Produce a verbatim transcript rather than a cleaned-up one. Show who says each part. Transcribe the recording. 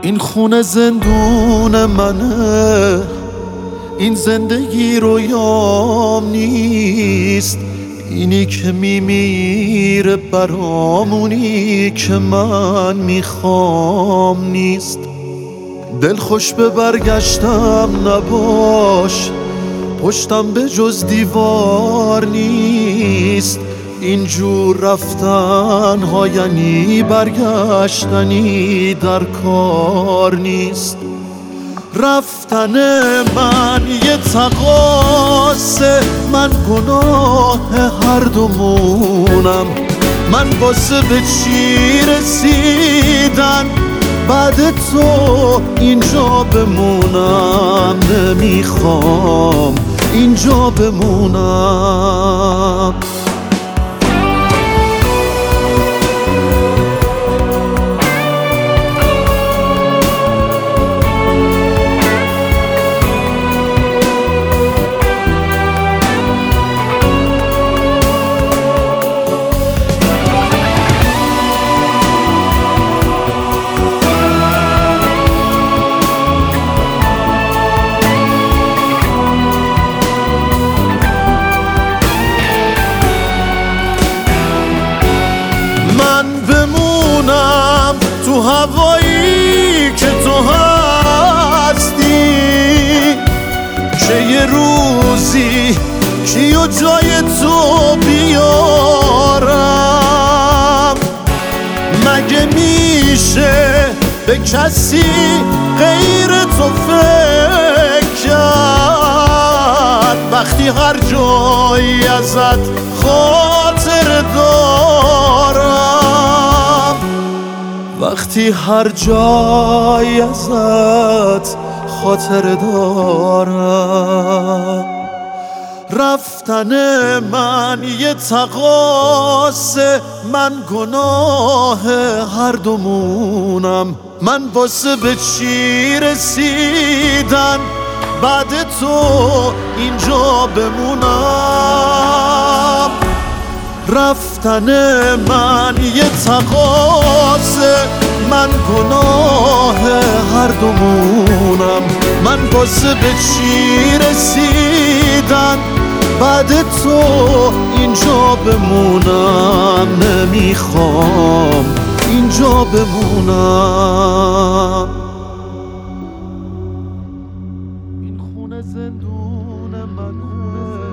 Speaker 1: این خونه زندون منه، این زندگی رویام نیست. اینی که میمیره برامونی که من میخوام نیست. دل خوش به برگشتم نباش، پشتم به جز دیوار نیست. اینجور رفتن ها یعنی برگشتنی در کار نیست. رفتن من یه تقاصه، من گناه هر دومونم. من واسه به چی رسیدن بعد تو اینجا بمونم. نمیخوام اینجا بمونم. تو هوایی که تو هستی، چه یه روزی کیو جای تو بیارم. مگه میشه به کسی غیر تو فکر کرد وقتی هر جایی ازت خاطر دارم؟ وقتی هر جایی ازت خاطر دارم. رفتن من یه تقاصه، من گناه هر دومونم. من واسه به چی رسیدن بعد تو اینجا بمونم. رفتن من یه تقاصه، من گناه هر دومونم. من واسه به چی رسیدن بعد تو اینجا بمونم. نمیخوام اینجا بمونم. این خونه زندون منه،